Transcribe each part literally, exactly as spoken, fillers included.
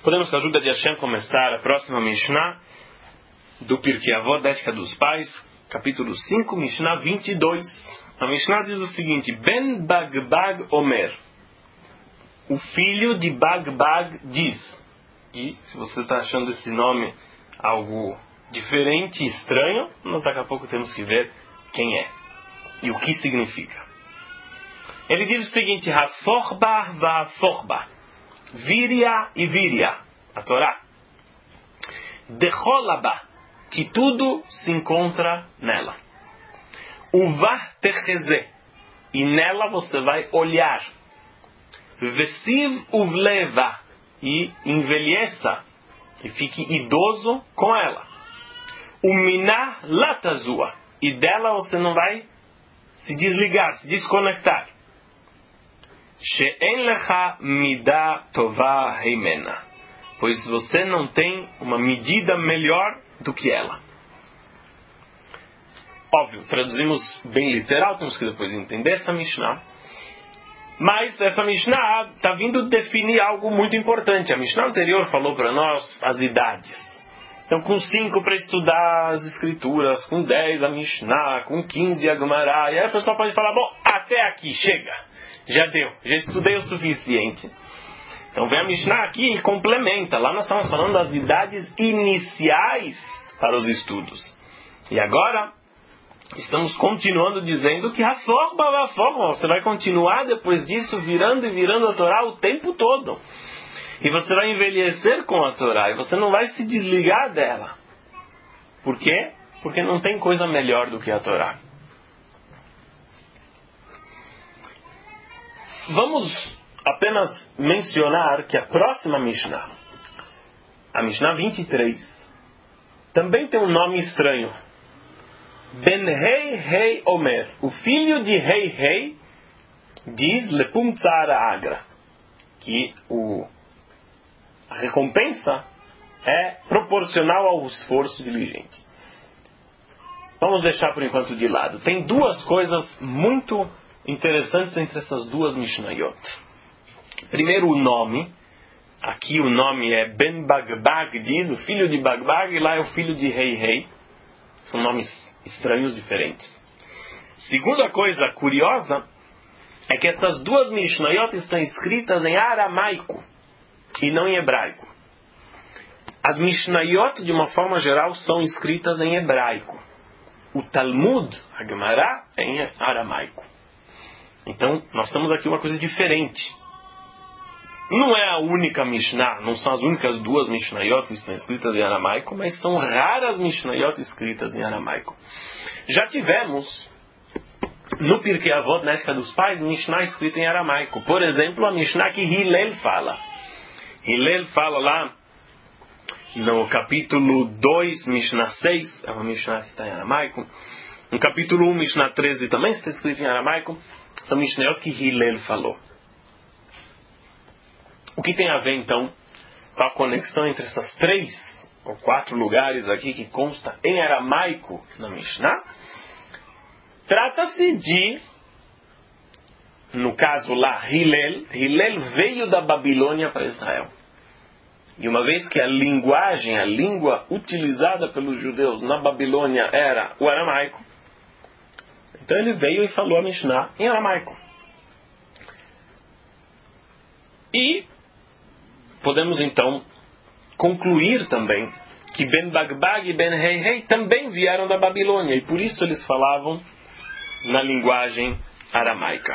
Podemos, com a ajuda de Hashem, começar a próxima Mishnah do Pirkei Avot, da Ética dos Pais, capítulo cinco, Mishnah vinte e dois. A Mishnah diz o seguinte: Ben Bagbag Omer, o filho de Bagbag diz. E se você está achando esse nome algo diferente e estranho, nós daqui a pouco temos que ver quem é e o que significa. Ele diz o seguinte: Haforba Vaforba, Viria e Viria, a Torá. Decholaba, que tudo se encontra nela. Uvah techeze, e nela você vai olhar. Vesiv uvleva, e envelheça, e fique idoso com ela. Uminah latazua, e dela você não vai se desligar, se desconectar. She'en lecha midah tovah heimena, pois você não tem uma medida melhor do que ela. Óbvio, traduzimos bem literal, temos que depois entender essa Mishnah. Mas essa Mishnah está vindo definir algo muito importante. A Mishnah anterior falou para nós as idades. Então, com cinco para estudar as escrituras, com dez a Mishnah, com quinze a Gemara. E aí a pessoa pode falar: bom, até aqui, chega. Já deu, já estudei o suficiente. Então vem a Mishnah aqui e complementa. Lá nós estamos falando das idades iniciais para os estudos. E agora estamos continuando dizendo que a forma, a forma, você vai continuar depois disso virando e virando a Torá o tempo todo. E você vai envelhecer com a Torá e você não vai se desligar dela. Por quê? Porque não tem coisa melhor do que a Torá. Vamos apenas mencionar que a próxima Mishnah, a Mishnah vinte e três, também tem um nome estranho. Ben Hei Hei Omer, o filho de Hei Hei, diz Lepum Tzara Agra, que o, a recompensa é proporcional ao esforço diligente. Vamos deixar por enquanto de lado. Tem duas coisas muito interessantes entre essas duas Mishnayot. Primeiro, o nome. Aqui o nome é Ben Bagbag, diz o filho de Bagbag, e lá é o filho de Hei Hei. São nomes estranhos, diferentes. Segunda coisa curiosa é que essas duas Mishnayot estão escritas em aramaico e não em hebraico. As Mishnayot, de uma forma geral, são escritas em hebraico. O Talmud, a Gemara, é em aramaico. Então, nós temos aqui uma coisa diferente. Não é a única Mishnah, não são as únicas duas Mishnayot que estão escritas em aramaico, mas são raras Mishnayot escritas em aramaico. Já tivemos, no Pirkei Avot, na Ética dos Pais, Mishnah escrita em aramaico. Por exemplo, a Mishnah que Hillel fala. Hillel fala lá no capítulo dois, Mishnah seis, é uma Mishnah que está em aramaico. No capítulo um, Mishnah treze também está escrito em aramaico. São Mishnayot que Hillel falou. O que tem a ver, então, com a conexão entre essas três ou quatro lugares aqui que consta em aramaico na Mishnah? Trata-se de, no caso lá, Hillel. Hillel veio da Babilônia para Israel. E uma vez que a linguagem, a língua utilizada pelos judeus na Babilônia era o aramaico, então ele veio e falou a Mishnah em aramaico. E podemos então concluir também que Ben Bagbag e Ben Hei Hei também vieram da Babilônia e por isso eles falavam na linguagem aramaica.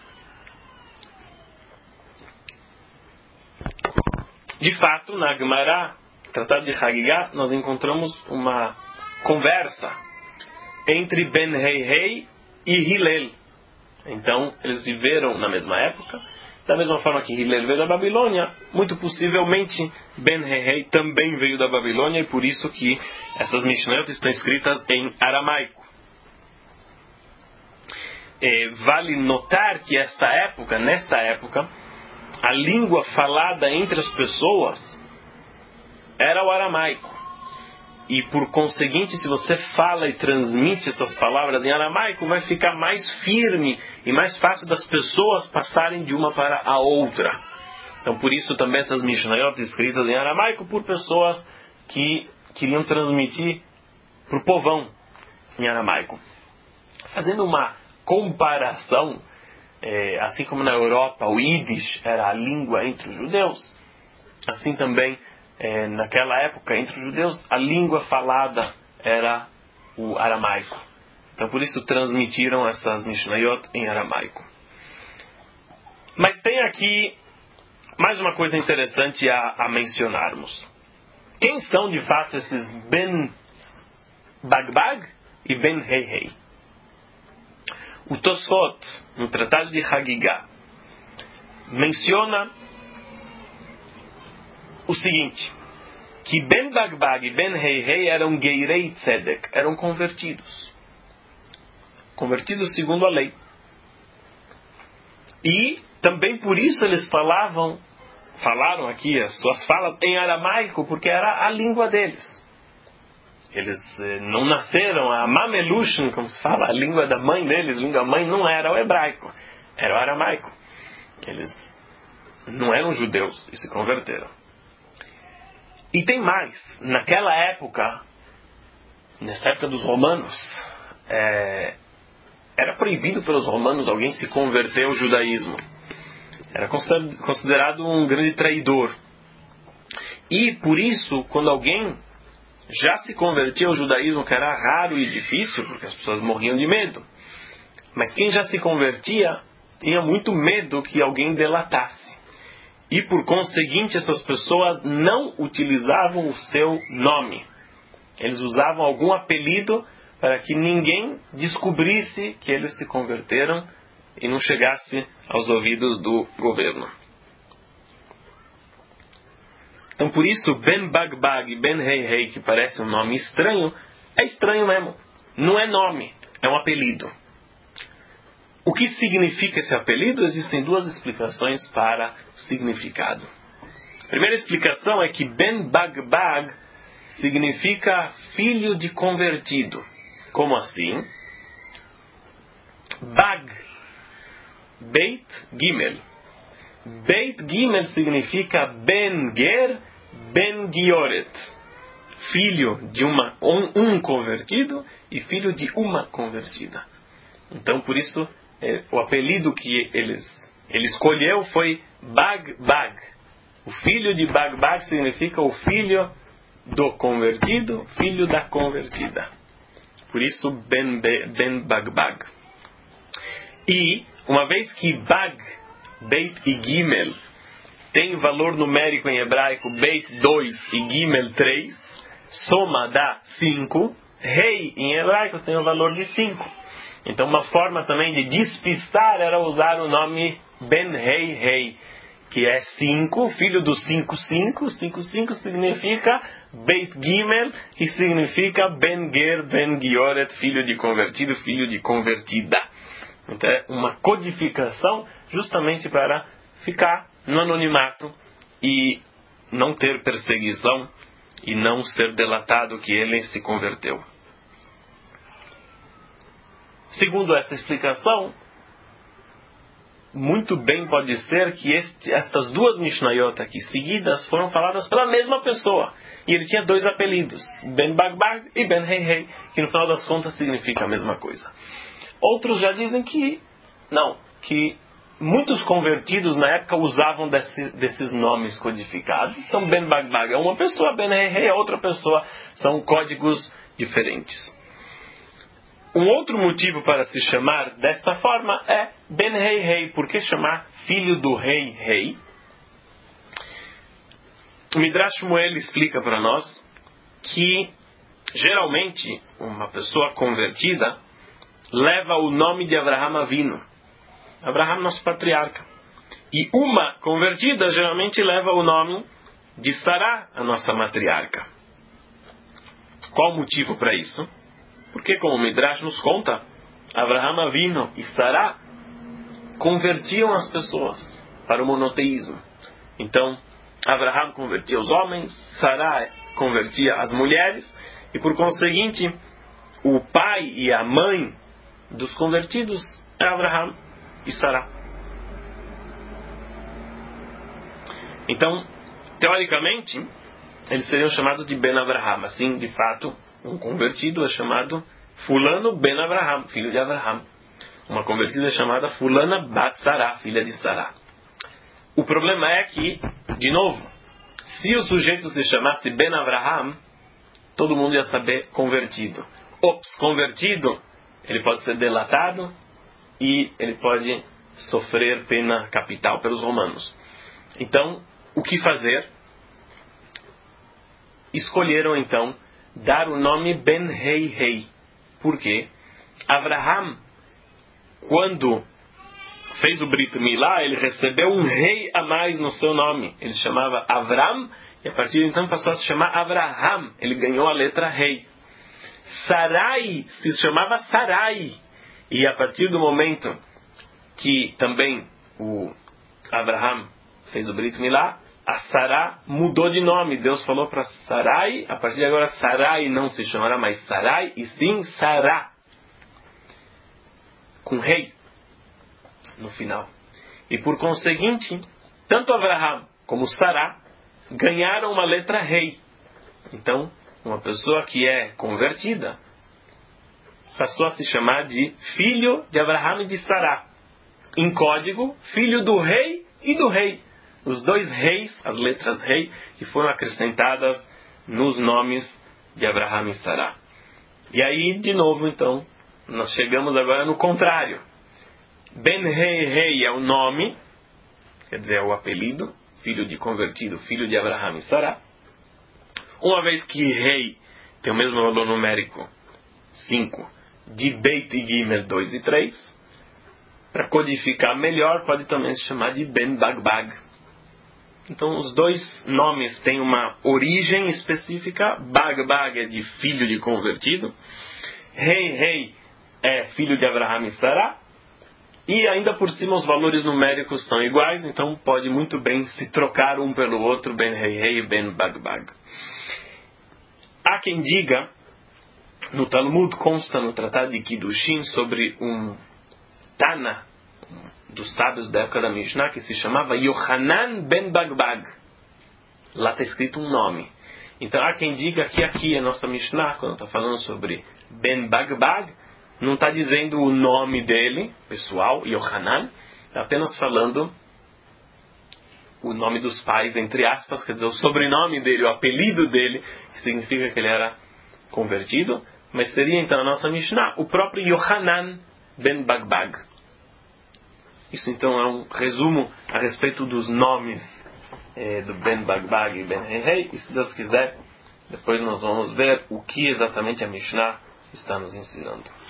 De fato, na Gemara, Tratado de Hagigah, nós encontramos uma conversa entre Ben Hei Hei e Hillel. Então, eles viveram na mesma época. Da mesma forma que Hillel veio da Babilônia, muito possivelmente Ben Hei Hei também veio da Babilônia, e por isso que essas Mishnayot estão escritas em aramaico. É, vale notar que esta época, nesta época, a língua falada entre as pessoas era o aramaico. E por conseguinte, se você fala e transmite essas palavras em aramaico, vai ficar mais firme e mais fácil das pessoas passarem de uma para a outra. Então, por isso também essas Mishnayot escritas em aramaico por pessoas que queriam transmitir para o povão em aramaico. Fazendo uma comparação, é, assim como na Europa o Yiddish era a língua entre os judeus, assim também é, naquela época entre os judeus a língua falada era o aramaico. Então por isso transmitiram essas Mishnayot em aramaico. Mas tem aqui mais uma coisa interessante a, a mencionarmos. Quem são de fato esses Ben Bagbag e Ben Hei Hei? O Tosfot, no Tratado de Hagigah, menciona o seguinte, que Ben Bagbag e Ben Hei Hei eram Geirei Tzedek, eram convertidos. Convertidos segundo a lei. E também por isso eles falavam, falaram aqui as suas falas em aramaico, porque era a língua deles. Eles eh, não nasceram, a Mamelushin, como se fala, a língua da mãe deles, a língua mãe não era o hebraico, era o aramaico. Eles não eram judeus e se converteram. E tem mais, naquela época, nessa época dos romanos, é, era proibido pelos romanos alguém se converter ao judaísmo. Era considerado um grande traidor. E por isso, quando alguém já se convertia ao judaísmo, que era raro e difícil, porque as pessoas morriam de medo, mas quem já se convertia tinha muito medo que alguém delatasse. E por conseguinte, essas pessoas não utilizavam o seu nome. Eles usavam algum apelido para que ninguém descobrisse que eles se converteram e não chegasse aos ouvidos do governo. Então por isso, Ben Bagbag e Ben Hei Hei, que parece um nome estranho, é estranho mesmo. Não é nome, é um apelido. O que significa esse apelido? Existem duas explicações para o significado. A primeira explicação é que Ben Bagbag significa filho de convertido. Como assim? Bag, Beit Gimel. Beit Gimel significa Ben Ger, Ben Gioret. Filho de uma, um, um convertido e filho de uma convertida. Então, por isso, é, o apelido que eles, ele escolheu foi Bagbag. O filho de Bagbag significa o filho do convertido, filho da convertida. Por isso, Ben, ben Bagbag. E, uma vez que Bag, Beit e Gimel tem valor numérico em hebraico, Beit dois e Gimel três, soma dá cinco, Rei em hebraico tem o valor de cinco. Então uma forma também de despistar era usar o nome Ben Hei Hei, que é cinco, filho do cinco, cinco. cinco, cinco significa Beit Gimel, que significa Ben Ger, Ben Gioret, filho de convertido, filho de convertida. Então é uma codificação justamente para ficar no anonimato e não ter perseguição e não ser delatado que ele se converteu. Segundo essa explicação, muito bem pode ser que este, estas duas Mishnayot aqui seguidas foram faladas pela mesma pessoa. E ele tinha dois apelidos, Ben Bagbag e Ben Hei Hei, que no final das contas significa a mesma coisa. Outros já dizem que não, que muitos convertidos na época usavam desse, desses nomes codificados. Então Ben Bagbag é uma pessoa, Ben Hei Hei é outra pessoa. São códigos diferentes. Um outro motivo para se chamar desta forma é Ben Hei Hei. Por que chamar filho do rei Rei? O Midrash Shmuel explica para nós que geralmente uma pessoa convertida leva o nome de Abraham Avinu. Abraham, nosso patriarca. E uma convertida geralmente leva o nome de Sará, a nossa matriarca. Qual o motivo para isso? Porque, como o Midrash nos conta, Abraham Avinu e Sará convertiam as pessoas para o monoteísmo. Então, Abraham convertia os homens, Sará convertia as mulheres, e por conseguinte, o pai e a mãe dos convertidos é Abraham e Sará. Então, teoricamente, eles seriam chamados de Ben Avraham. Assim, de fato, um convertido é chamado Fulano Ben Avraham, filho de Avraham. Uma convertida é chamada Fulana Bat Sará, filha de Sará. O problema é que, de novo, se o sujeito se chamasse Ben Avraham, todo mundo ia saber convertido. Ops, convertido, ele pode ser delatado e ele pode sofrer pena capital pelos romanos. Então, o que fazer? Escolheram, então, dar o nome Ben Rei Rei. Por quê? Avraham, quando fez o Brit Milá, ele recebeu um rei a mais no seu nome. Ele se chamava Avram, e a partir de então passou a se chamar Avraham. Ele ganhou a letra rei. Sarai se chamava Sarai. E a partir do momento que também o Avraham fez o Brit Milá, a Sará mudou de nome. Deus falou para Sarai, a partir de agora Sarai não se chamará mais Sarai, e sim Sará, com rei no final. E por conseguinte, tanto Avraham como Sará ganharam uma letra rei. Então, uma pessoa que é convertida passou a se chamar de filho de Avraham e de Sará. Em código, filho do rei e do rei. Os dois reis, as letras rei, que foram acrescentadas nos nomes de Avraham e Sará. E aí, de novo, então, nós chegamos agora no contrário. Ben Rei Rei é o nome, quer dizer, é o apelido, filho de convertido, filho de Avraham e Sará. Uma vez que rei tem o mesmo valor numérico, cinco, de Beit e Gimel, dois e três, para codificar melhor, pode também se chamar de Ben Bagbag. Então, os dois nomes têm uma origem específica. Bagbag é de filho de convertido. Rei Rei é filho de Avraham e Sará. E ainda por cima os valores numéricos são iguais, então pode muito bem se trocar um pelo outro, Ben Rei Rei e Ben Bagbag. Há quem diga, no Talmud consta no Tratado de Kiddushin sobre um Tana, dos sábios da época da Mishnah, que se chamava Yohanan Ben Bagbag. Lá está escrito um nome. Então há quem diga que aqui a nossa Mishnah, quando está falando sobre Ben Bagbag, não está dizendo o nome dele, pessoal, Yohanan, está apenas falando o nome dos pais, entre aspas, quer dizer, o sobrenome dele, o apelido dele, que significa que ele era convertido, mas seria então a nossa Mishnah, o próprio Yohanan Ben Bagbag. Isso então é um resumo a respeito dos nomes eh, do Ben Bagbag e Ben Rei Rei, e se Deus quiser, depois nós vamos ver o que exatamente a Mishnah está nos ensinando.